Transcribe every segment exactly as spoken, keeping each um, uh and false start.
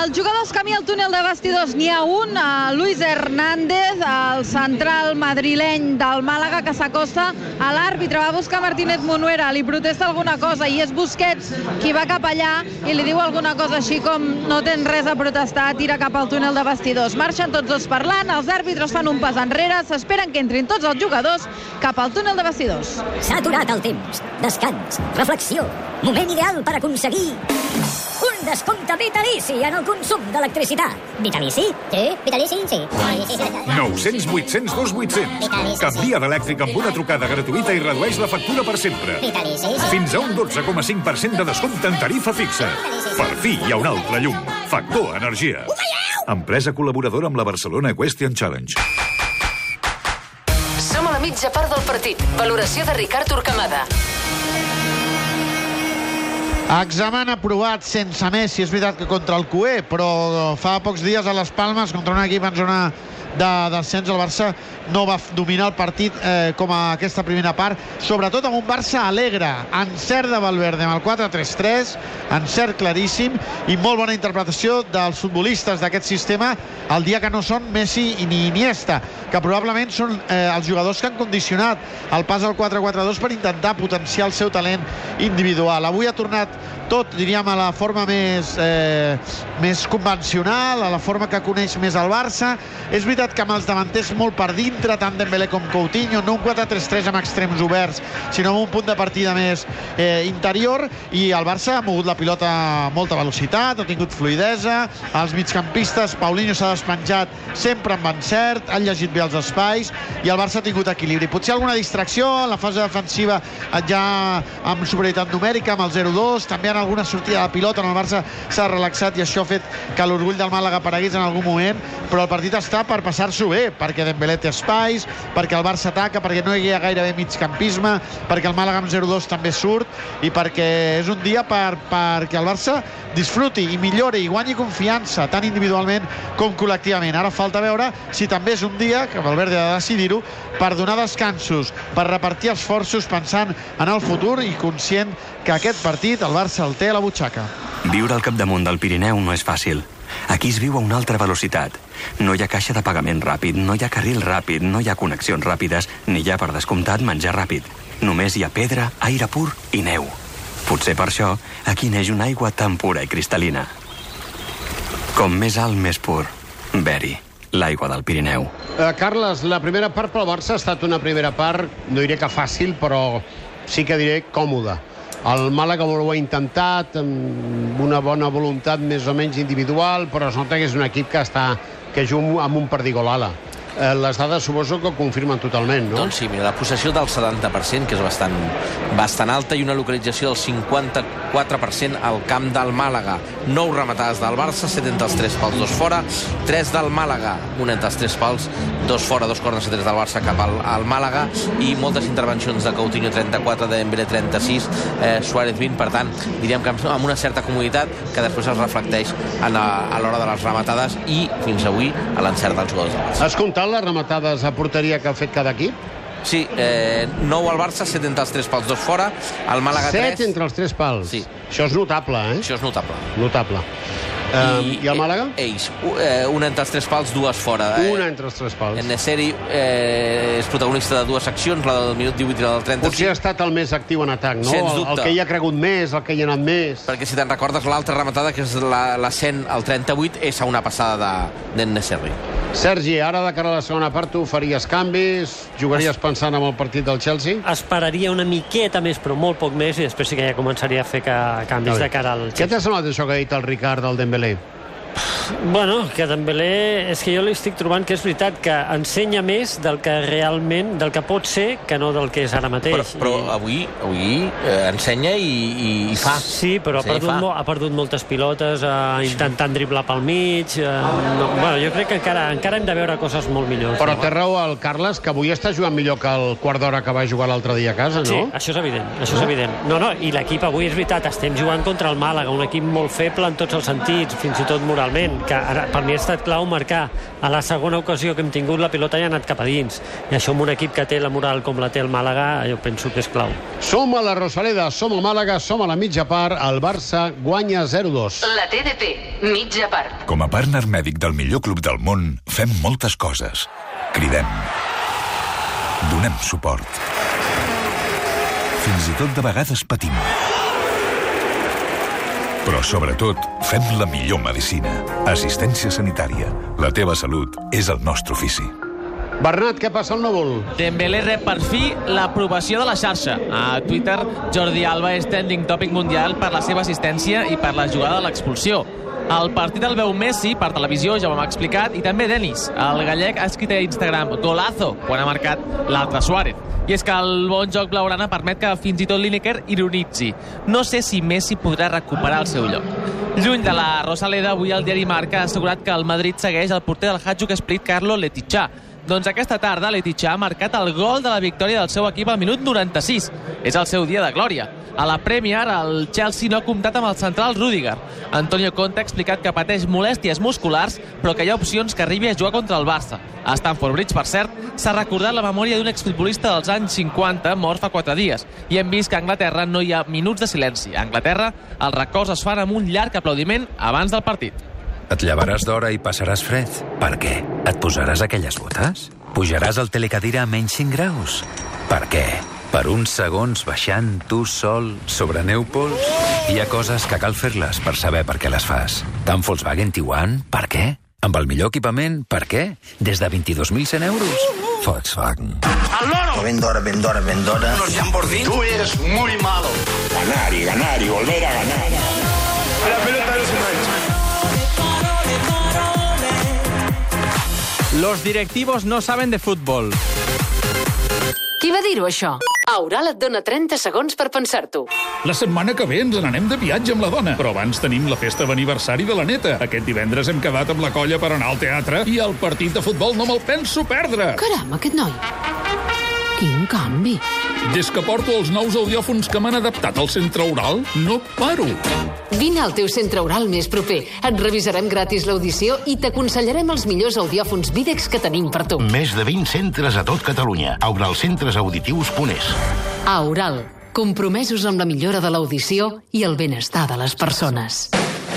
Els jugadors camí al túnel de vestidors n'hi ha un, uh, Luis Hernández, el central madrileny del Màlaga, que s'acosta a l'àrbitre. Va buscar Martínez Munuera, li protesta alguna cosa i és Busquets qui va cap allà i li diu alguna cosa així com no tens res a protestar, tira cap al túnel de vestidors. Marxen tots dos parlant, els àrbitres fan un pas enrere, s'esperen que entrin tots els jugadors cap al túnel de vestidors. S'ha aturat el temps. Descans, reflexió, moment ideal per aconseguir un descompte vitalici en el consum d'electricitat. Vitalici? Sí, vitalici, sí. nou-cents vuit cents dos vuit-cents. Canvia d'elèctric amb una trucada gratuïta i redueix la factura per sempre. Fins a un dotze coma cinc per cent de descompte en tarifa fixa. Per fi hi ha un altre llum. Factor Energia. Empresa col·laboradora amb la Barcelona Equestrian Challenge. Som a la mitja part del partit. Valoració de Ricard Torquemada. Examen aprovat sense Messi. És veritat que contra el Cué, però fa pocs dies a les Palmes, contra un equip en zona de descens, el Barça no va dominar el partit eh, com a aquesta primera part, sobretot amb un Barça alegre, encert de Valverde amb el quatre tres tres, encert claríssim i molt bona interpretació dels futbolistes d'aquest sistema el dia que no són Messi ni Iniesta, que probablement són eh, els jugadors que han condicionat el pas al quatre quatre dos per intentar potenciar el seu talent individual. Avui ha tornat tot, diríem, a la forma més, eh, més convencional, a la forma que coneix més el Barça. És veritat que amb els davanters molt per dintre, tant Dembélé com Coutinho, no un quatre tres tres amb extrems oberts, sinó amb un punt de partida més eh, interior, i el Barça ha mogut la pilota a molta velocitat, ha tingut fluidesa, els migcampistes, Paulinho s'ha despenjat sempre amb encert, han llegit bé els espais, i el Barça ha tingut equilibri. Potser alguna distracció en la fase defensiva ja amb superioritat numèrica, amb el zero dos, també en alguna sortida de pilota on el Barça s'ha relaxat i això ha fet que l'orgull del Màlaga aparegués en algun moment, però el partit està per passar-s'ho bé, perquè Dembélé té espais, perquè el Barça ataca, perquè no hi ha gairebé migcampisme, perquè el Màlaga amb zero dos també surt, i perquè és un dia per, perquè el Barça disfruti i millori i guanyi confiança tant individualment com col·lectivament. Ara falta veure si també és un dia, que Valverde ha de decidir-ho, per donar descansos, per repartir esforços pensant en el futur i conscient que aquest partit el Barça el té a la butxaca. Viure al capdamunt del Pirineu no és fàcil. Aquí es viu a una altra velocitat. No hi ha caixa de pagament ràpid, no hi ha carril ràpid, no hi ha connexions ràpides, ni hi ha, per descomptat, menjar ràpid. Només hi ha pedra, aire pur i neu. Potser per això aquí neix una aigua tan pura i cristal·lina. Com més alt, més pur. Beri, l'aigua del Pirineu. Uh, Carles, la primera part pel Barça ha estat una primera part, no diré que fàcil, però sí que diré còmoda. El Màlaga ho ha intentat amb una bona voluntat més o menys individual, però es nota que és un equip que està que juga amb un perdigol ala. Eh, les dades suposo que ho confirmen totalment, no? Doncs sí, mira, la possessió del setanta per cent, que és bastant, bastant alta, i una localització del cinquanta-quatre per cent al camp del Màlaga. nou rematades del Barça, set entre els tres pals, dos fora, tres del Màlaga, un entre els tres pals, dos fora, dos corners a tres del Barça cap al, al Màlaga, i moltes intervencions de Coutinho, trenta-quatre, de Dembélé, trenta-sis, eh, Suárez, vint, per tant, diríem que amb una certa comoditat que després es reflecteix en a, a l'hora de les rematades i, fins avui, a l'encert dels gols del Barça. Has comptat les rematades a porteria que ha fet cada equip? Sí, eh, nou al Barça, set entre els tres pals, dos fora, el Màlaga tres... set entre els tres pals? Sí. Això és notable, eh? Això és notable. Notable. I, um, I el Màlaga? Ells, eh, una entre els tres pals, dues fora. Una entre els tres pals. En Neseri eh, és protagonista de dues accions, la del minut divuit i la del trenta-cinc. Potser ha estat el més actiu en atac, no? Sens el, dubte. el que hi ha cregut més, el que hi ha anat més. Perquè si te'n recordes, l'altra rematada, que és la, la cent al trenta-vuit, és a una passada d'en Neseri. Sergi, ara de cara a la segona part tu faries canvis, jugaries es... pensant en el partit del Chelsea? Esperaria una miqueta més, però molt poc més, i després sí que ja començaria a fer que, canvis de cara al Chelsea. Què t'ha semblat això que ha dit el Ricard del Dembélé? Bueno, que Dembélé, és que jo li estic trobant que és veritat que ensenya més del que realment, del que pot ser, que no del que és ara mateix. Però, però I... avui, avui eh, ensenya i, i, i fa. Sí, però ha perdut, mo, ha perdut moltes pilotes, eh, intentant driblar pel mig. Eh, no, bueno, jo crec que encara, encara hem de veure coses molt millors. Però no? té raó el Carles, que avui està jugant millor que el quart d'hora que va jugar l'altre dia a casa, no? Sí, això és evident, això és evident. No, no, i l'equip avui és veritat, estem jugant contra el Màlaga, un equip molt feble en tots els sentits, fins i tot moralment. que ara, per mi ha estat clau marcar a la segona ocasió que hem tingut la pilota i ha anat cap a dins, i això amb un equip que té la moral com la té el Màlaga, jo penso que és clau. Som a la Rosaleda, som a Màlaga, som a la mitja part, el Barça guanya zero dos. La T D P, mitja part. Com a partner mèdic del millor club del món, fem moltes coses. Cridem. Donem suport. Fins i tot de vegades patim. Però, sobretot, fem la millor medicina. Assistència sanitària. La teva salut és el nostre ofici. Bernat, què passa al núvol? Dembélé rep per fi l'aprovació de la xarxa. A Twitter, Jordi Alba és trending topic mundial per la seva assistència i per la jugada de l'expulsió. El partit el veu Messi per televisió, ja ho hem explicat, i també Denis. El gallec ha escrit a Instagram golazo quan ha marcat l'altre Suárez. I és que el bon joc blaugrana permet que fins i tot Lineker ironitzi. No sé si Messi podrà recuperar el seu lloc. Lluny de la Rosaleda, avui el diari Marca ha assegurat que el Madrid segueix el porter del Hajduk Split, Carlo Letitxà. Doncs aquesta tarda Letitxà ha marcat el gol de la victòria del seu equip al minut noranta-sis. És el seu dia de glòria. A la Premier, el Chelsea no ha comptat amb el central Rüdiger. Antonio Conte ha explicat que pateix molèsties musculars, però que hi ha opcions que arribi a jugar contra el Barça. A Stamford Bridge, per cert, s'ha recordat la memòria d'un exfutbolista dels anys cinquanta, mort fa quatre dies. I hem vist que a Anglaterra no hi ha minuts de silenci. A Anglaterra, els records es fan amb un llarg aplaudiment abans del partit. Et llevaràs d'hora i passaràs fred. Per què? Et posaràs aquelles botes? Pujaràs al telecadira a menys cinc graus? Per què? Per uns segons baixant tu sol sobre neu pols? Hi ha coses que cal fer-les per saber per què les fas. Tant Volkswagen Tiguan, per què? Amb el millor equipament, per què? Des de veintidós mil cent euros. Volkswagen. ¡Al loro! Vendora, vendora, vendora. Unos Lamborghini. Tú eres muy malo. Ganar y ganar y volver a ganar. La pelota no se mancha. Los directivos no saben de fútbol. Qui va dir-ho, això? Aural et dona trenta segons per pensar-t'ho. La setmana que ve ens n'anem de viatge amb la dona, però abans tenim la festa d'aniversari de la neta. Aquest divendres hem quedat amb la colla per anar al teatre i el partit de futbol no me'l penso perdre. Caram, aquest noi. Quin canvi. Des que porto els nous audiòfons que m'han adaptat al centre oral, no paro. Vine al teu centre oral més proper. Et revisarem gratis l'audició i t'aconsellarem els millors audiòfons Videx que tenim per tu. Més de vint centres a tot Catalunya. auralcentresauditius punt es. Aural, compromesos amb la millora de l'audició i el benestar de les persones.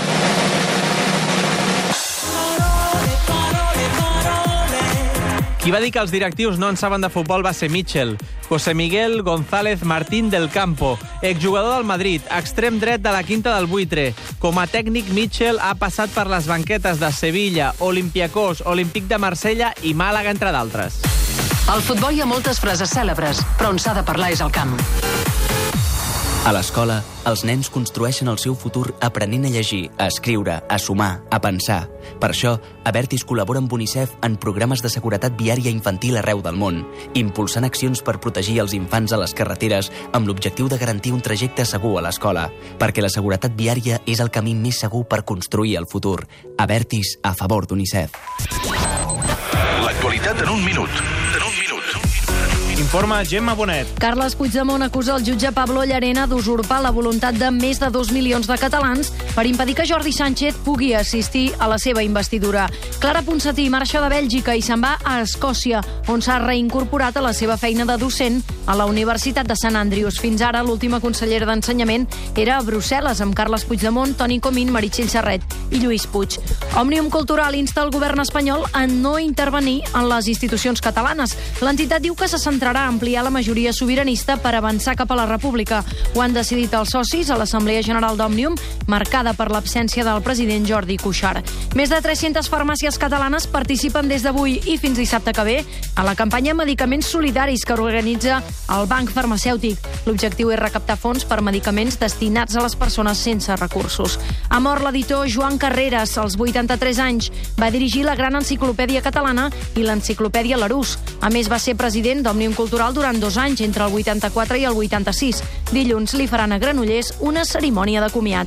Qui va dir que els directius no en saben de futbol va ser Mitchell. José Miguel González Martín del Campo, exjugador del Madrid, extrem dret de la Quinta del Buitre. Com a tècnic, Mitchell ha passat per les banquetes de Sevilla, Olympiacos, Olímpic de Marsella i Màlaga, entre d'altres. Al futbol hi ha moltes frases cèlebres, però on s'ha de parlar és al camp. A l'escola, els nens construeixen el seu futur aprenent a llegir, a escriure, a sumar, a pensar. Per això, Abertis col·labora amb UNICEF en programes de seguretat viària infantil arreu del món, impulsant accions per protegir els infants a les carreteres amb l'objectiu de garantir un trajecte segur a l'escola, perquè la seguretat viària és el camí més segur per construir el futur. Abertis a favor d'UNICEF. L'actualitat en un minut. En un minut. Informa Gemma Bonet. Carles Puigdemont acusa el jutge Pablo Llarena d'usurpar la voluntat de més de dos milions de catalans per impedir que Jordi Sánchez pugui assistir a la seva investidura. Clara Ponsatí marxa de Bèlgica i se'n va a Escòcia, on s'ha reincorporat a la seva feina de docent a la Universitat de Sant Andrews. Fins ara, l'última consellera d'Ensenyament era a Brussel·les, amb Carles Puigdemont, Toni Comín, Meritxell Serret i Lluís Puig. Òmnium Cultural insta el govern espanyol a no intervenir en les institucions catalanes. L'entitat diu que se centrarà a ampliar la majoria sobiranista per avançar cap a la república. Ho han decidit els socis a l'Assemblea General d'Òmnium, marcada per l'absència del president Jordi Cuixart. Més de tres-centes farmàcies catalanes participen des d'avui i fins dissabte que ve a la campanya Medicaments Solidaris que organitza el Banc Farmacèutic. L'objectiu és recaptar fons per medicaments destinats a les persones sense recursos. Ha mort l'editor Joan Carreras, als vuitanta-tres anys. Va dirigir la Gran Enciclopèdia Catalana i l'Enciclopèdia Larús. A més, va ser president d'Òmnium Cultural durant dos anys, entre el vuitanta-quatre i el vuitanta-sis. Dilluns li faran a Granollers una cerimònia de comiat.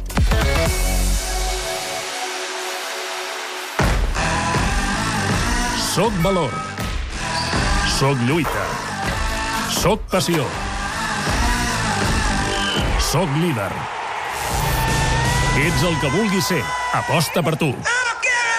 Soc valor. Soc lluita. Soc passió. Soc líder. Ets el que vulguis ser. Aposta per tu.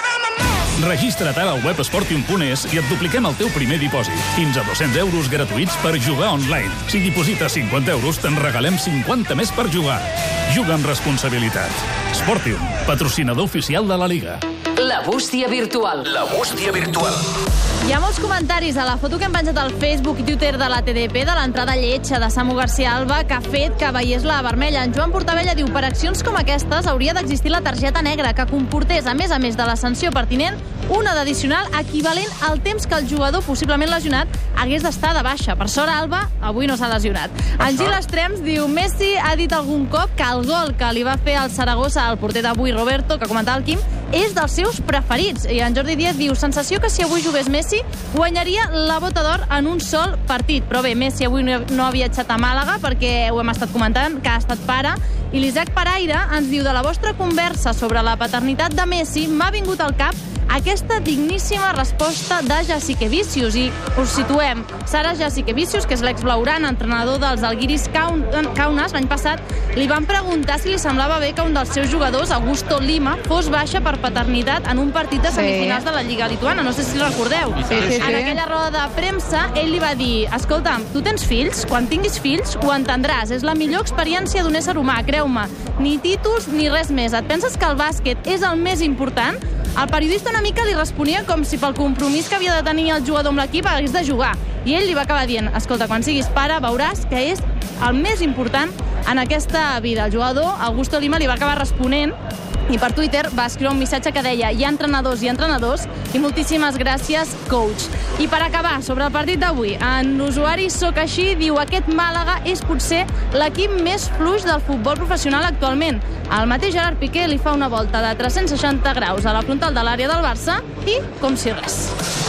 Registra't ara al web esportium punt es i et dupliquem el teu primer dipòsit. Fins a dos-cents euros gratuïts per jugar online. Si diposites cinquanta euros, te'n regalem cinquanta més per jugar. Juga amb responsabilitat. Sportium, patrocinador oficial de la Liga. La bústia virtual. La bústia virtual. Hi ha molts comentaris a la foto que hem penjat al Facebook i Twitter de la T D P de l'entrada lletja de Samu García Alba que ha fet que veiés la vermella. En Joan Portabella diu: per accions com aquestes hauria d'existir la targeta negra que comportés, a més a més de la sanció pertinent, una d'addicional equivalent al temps que el jugador possiblement lesionat hagués d'estar de baixa. Per sort, Alba avui no s'ha lesionat. En Gil Estrems diu: Messi ha dit algun cop que el gol que li va fer al Saragossa al porter d'avui, Roberto, que comentava el Quim, és dels seus preferits. I en Jordi Díaz diu: sensació que si avui jugués Messi guanyaria la Bota d'Or en un sol partit. Però bé, Messi avui no ha viatjat a Màlaga perquè ho hem estat comentant, que ha estat pare. I l'Isaac Paraire ens diu: de la vostra conversa sobre la paternitat de Messi m'ha vingut al cap aquesta digníssima resposta de Jasikevičius. I us situem. Sara Jasikevičius, que és l'ex-blaugrana, entrenador dels Žalgiris Kaunas, l'any passat, li van preguntar si li semblava bé que un dels seus jugadors, Augusto Lima, fos baixa per paternitat en un partit de semifinals sí. de la Lliga Lituana. No sé si recordeu. Sí, sí, sí. En aquella roda de premsa, ell li va dir: escolta'm, tu tens fills? Quan tinguis fills ho entendràs. És la millor experiència d'un ésser humà, creu-me. Ni títols ni res més. Et penses que el bàsquet és el més important? El periodista una mica li responia com si pel compromís que havia de tenir el jugador amb l'equip hagués de jugar. I ell li va acabar dient: escolta, quan siguis pare veuràs que és el més important en aquesta vida. El jugador, Augusto Lima, li va acabar responent i per Twitter va escriure un missatge que deia: hi ha entrenadors i entrenadors i moltíssimes gràcies, coach. I per acabar, sobre el partit d'avui, en usuari Soc Així diu: aquest Màlaga és potser l'equip més fluix del futbol professional actualment. El mateix Gerard Piqué li fa una volta de tres-cents seixanta graus a la frontal de l'àrea del Barça i com si res.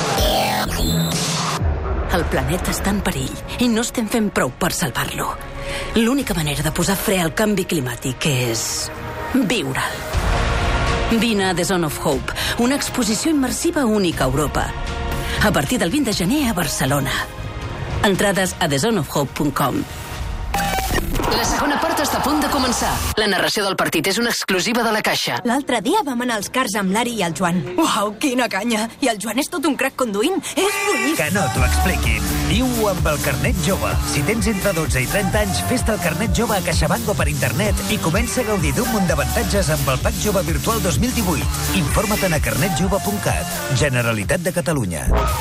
El planeta està en perill i no estem fent prou per salvar-lo. L'única manera de posar fre al canvi climàtic és viure'l. Vine a The Zone of Hope, una exposició immersiva única a Europa. A partir del vint de gener a Barcelona. Entrades a the zone of hope punt com. La segona part està a punt de començar. La narració del partit és una exclusiva de La Caixa. L'altre dia vam anar als cars amb l'Ari i el Joan. Uau, quina canya! I el Joan és tot un crac conduint. És boníssim. Que no t'ho expliquin. Viu amb el carnet jove. Si tens entre dotze i trenta anys, fes-te el carnet jove a CaixaBank o per internet i comença a gaudir d'un munt d'avantatges amb el Pack Jove Virtual dos mil divuit. Informa't a carnet jove punt cat. Generalitat de Catalunya.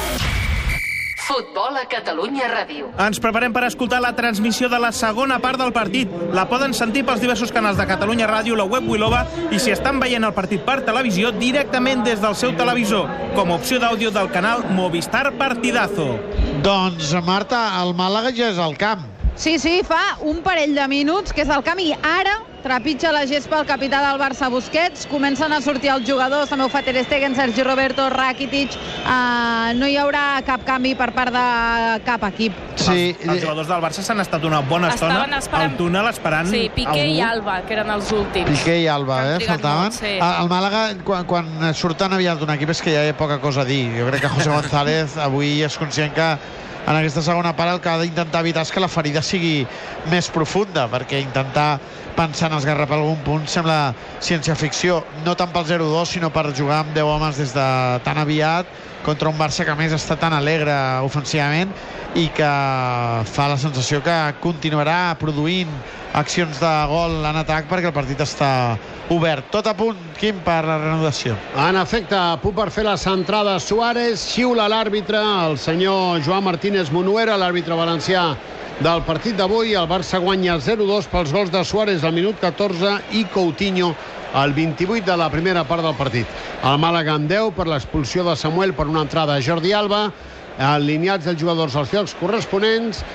Futbol a Catalunya Ràdio. Ens preparem per escoltar la transmissió de la segona part del partit. La poden sentir pels diversos canals de Catalunya Ràdio, la web Wilova, i si estan veient el partit per televisió, directament des del seu televisor, com a opció d'àudio del canal Movistar Partidazo. Doncs, Marta, el Màlaga ja és al camp. Sí, sí, fa un parell de minuts que és al camp i ara trepitja la gespa el capità del Barça, Busquets. Comencen a sortir els jugadors, també ho fa Ter Stegen, Sergi Roberto, Rakitic. Uh, no hi haurà cap canvi per part de cap equip. Sí. Els, els jugadors del Barça s'han estat una bona estona al túnel esperant sí, Piqué algú. I Alba, que eren els últims. Piqué i Alba, eh, faltaven. Molt, sí. El Màlaga, quan, quan surten aviat d'un equip és que ja hi ha poca cosa a dir. Jo crec que José González avui és conscient que en aquesta segona part el que ha d'intentar evitar és que la ferida sigui més profunda, perquè intentar pensar en esgarrapar algun punt sembla ciència-ficció, no tant pel zero dos sinó per jugar amb deu homes des de tan aviat contra un Barça que a més està tan alegre ofensivament i que fa la sensació que continuarà produint accions de gol en atac perquè el partit està obert. Tot a punt, Quim, per la reanudació. En efecte, a punt per fer la centrada Suárez, xiula l'àrbitre, el senyor Joan Martínez Munuera, l'àrbitre valencià del partit d'avui. El Barça guanya zero dos pels gols de Suárez al minut catorze i Coutinho al vint-i-vuit de la primera part del partit. El Màlaga amb deu per l'expulsió de Samuel per una entrada a Jordi Alba, alineats els jugadors als llocs corresponents.